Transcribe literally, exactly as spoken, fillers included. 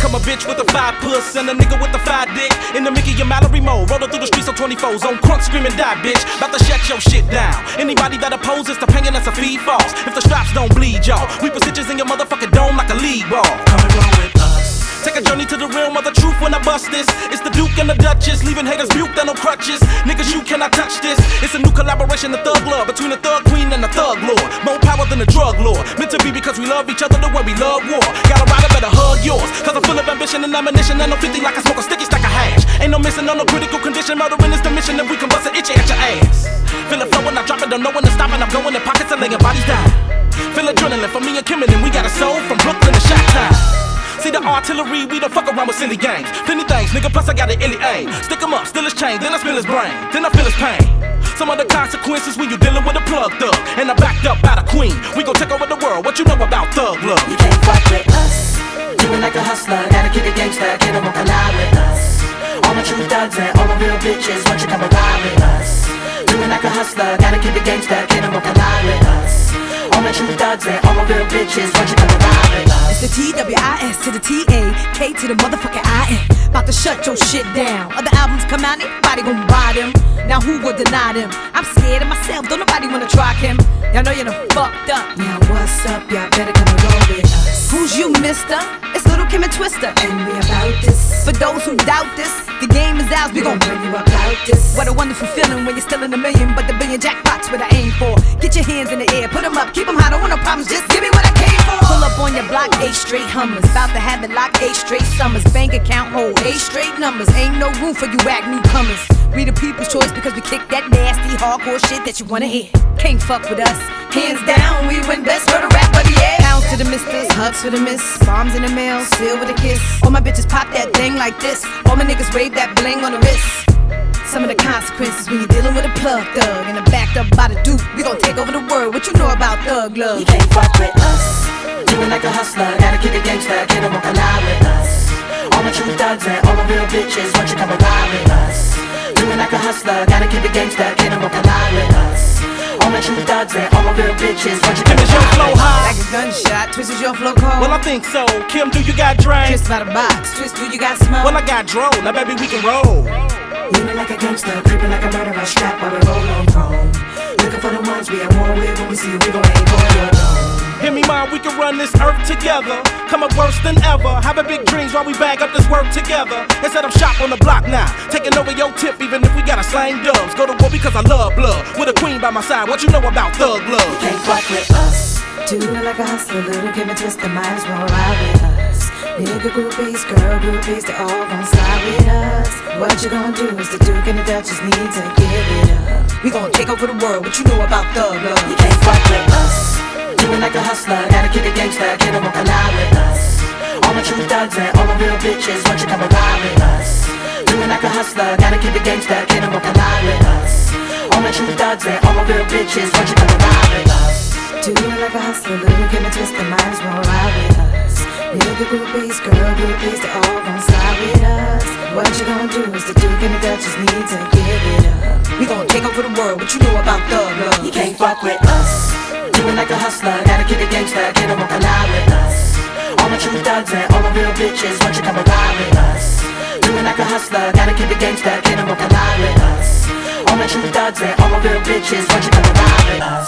become a bitch with a five puss and a nigga with a five dick. In the Mickey and Mallory mode, rolling through the streets on twenty-fours, on crunk screaming die bitch, about to shut your shit down. Anybody that opposes the pain, that's a feed false. If the straps don't bleed y'all, we put stitches in your motherfucking dome like a league ball. Come and roll with us. Take a journey to the realm of the truth when I bust this. It's the Duke and the Duchess, leaving haters buked and no crutches. Niggas, you cannot touch this. It's a new collaboration, the thug love, between the thug queen and the thug lord. More power than the drug lord. Meant to be because we love each other the way we love war. Got a rider, better hug yours. Cause I'm full of ambition and ammunition. And no fifty like I smoke a sticky stack of hash. Ain't no missing on no critical condition. Murdering is the mission, and we can bust it itchy at your ass. Feel it flowing, I drop it, don't know when to stop it. I'm going in pockets and laying bodies down. Feel adrenaline for me and Kim, and we got a soul from Brooklyn to Chi-Town. See the artillery, we don't fuck around with silly games. Plenty things, nigga, plus I got an illy aim. Stick him up, steal his chain, then I spill his brain. Then I feel his pain. Some of the consequences when you dealing with a plug thug. And I'm backed up by the queen. We gon' take over the world, what you know about thug love? You can't fuck with us. Doing like a hustler, gotta keep it gangster, kid, won't collide with us. All my true thugs and all my real bitches, won't you come and ride with us? Doing like a hustler, gotta keep it gangster, kid, won't collide with us. All my true thugs and all my real bitches, won't you come and ride with us? It's the T W I S to the T A K to the motherfucking I N. About to shut your shit down. Other albums come out, everybody gon' buy them. Now who would deny them? I'm scared of myself, don't nobody wanna try him. Y'all know you're done fucked up. Now what's up, y'all better come and roll with us. Who's you, mister? It's Little Kim and Twister. And we about this. For those who doubt this, the game is ours, we gon' bring you about this. What a wonderful feeling when you're still in a million, but the billion jackpot's what I aim for. Get your hands in the air, put them up, keep them high, don't want no problems, just give me what I came for. Pull up on your block, eight straight Hummers, about to have it locked, eight straight summers. Bank account hold, eight straight numbers, ain't no room for you whack newcomers. We the people's choice because we kick that nasty, hardcore shit that you wanna hear. Can't fuck with us, hands down, we win best for the rap of the year. Pounds to the misters, hugs for the miss, bombs in the mail, seal with a kiss. All my bitches pop that thing like this, all my niggas wave that bling on the wrist. Some of the consequences when you're dealing with a plug thug and I'm backed up by the Duke, we gon' take over the world. What you know about thug love? You can't fuck with us. Doing like a hustler, gotta keep it gangster, kid, won't collide with us. All my true thugs and all my real bitches, won't you come and ride with us? Doing like a hustler, gotta keep it gangster, kid, won't collide with us. All my true thugs and all my real bitches, won't you come and ride with us? Like a gunshot, Twist is your flow cold. Well, I think so. Kim, do you got drain? Twist by the box, Twist, do you got smoke? Well, I got drone. Now, baby, we can roll. Leaning like a gangster, creeping like a murderer, strap while we roll on chrome. Looking for the ones we have war with, when we see you, we gon' aim for your dome. Hear me, mom, we can run this earth together. Come up worse than ever. Having big dreams while we bag up this work together. They said I'm shop on the block now, taking over your tip, even if we gotta slang dubs. Go to war because I love blood, with a queen by my side. What you know about thug love? You can't fuck with us. Doing like a hustler, Little Kim and Twister, might as well ride with us. Nigga groupies, girl groupies, they all gon' slide with us. What you gon' do is the Duke and the Duchess need to give it up. We gon' take over the world, what you know about thug love? You can't fuck with us. Doing like a hustler, gotta keep it gangster, kid, won't collide with us. All my true thugs and all my real bitches, won't you come and ride with us? Doing like a hustler, gotta keep it gangster, kid, won't collide with us. All my true thugs and all my real bitches, won't you come and ride with us? Doing like a hustler, Little Kim and Twister, might as well ride with us. Nigga groupies, girl groupies, they all gon' slide with us. What you gon' do is the Duke and the Duchess need to give it up. We gon' take over the world, what you know about thug love? You can't fuck with us. Doing like a hustler, gotta keep it gangster, kid, won't collide with us. All my true thugs and all my real bitches, won't you come and ride with us? Doing like a hustler, gotta keep it gangster, kid, won't collide with us. All my true thugs and all my real bitches, won't you come and ride with us?